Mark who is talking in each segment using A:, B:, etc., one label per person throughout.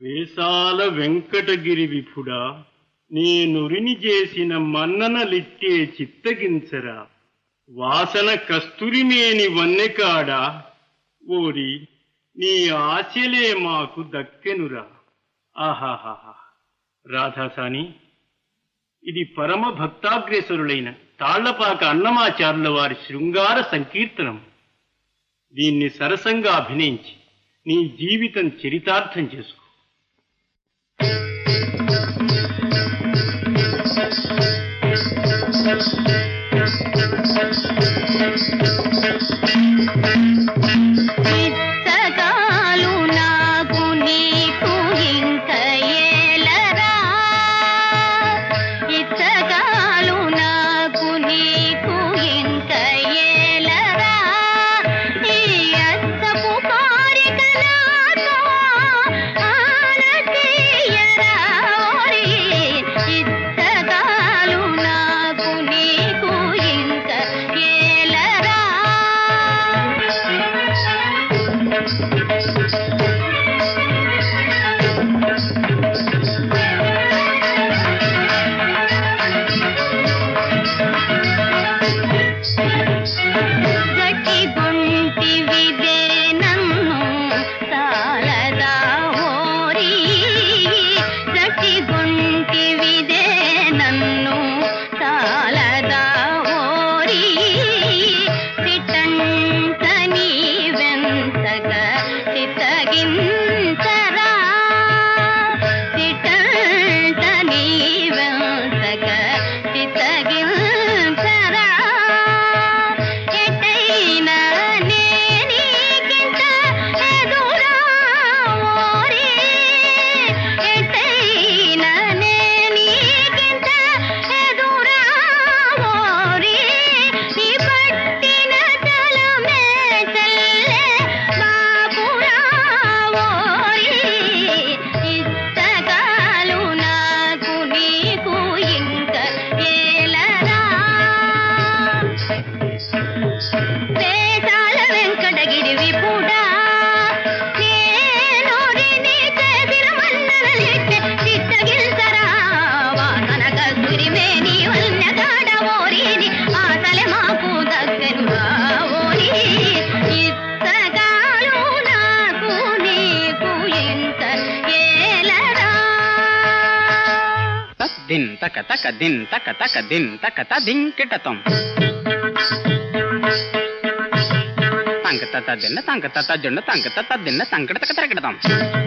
A: వేసాల వెంకటగిరి విపుడా, నేనురిని చేసిన మన్ననలిట్టే చిత్తగించరా. వాసన కస్తూరిమేని వన్నెకాడా, ఓరి నీ ఆశలే మాకు దక్కెనురా. ఆహాహాహా! రాధాసాని, ఇది పరమ భక్తాగ్రేసరులైన తాళ్లపాక అన్నమాచార్యుల వారి శృంగార సంకీర్తనం. దీన్ని సరసంగా అభినయించి నీ జీవితం చరితార్థం చేసుకో.
B: din taka taka din taka taka din taka ta din kitatam tangka tata dinna tangka tata junna tangka tata dinna tangka taka tarakidatam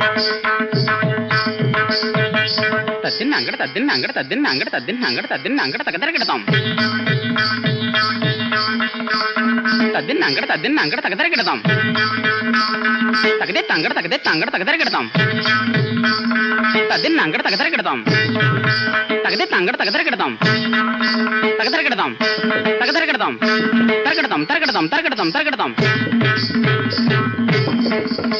B: tadin angada tadin angada tadin angada tadin angada tadin angada taka tarakidatam tadin angada taka tarakidatam takade tangada taka tarakidatam tadin angada taka tarakidatam తగదే తంగడ తగదరగడదాం తగదరగడదాం తగదరగడదాం తరగడదాం తరగడదాం తరగడదాం తరగడదాం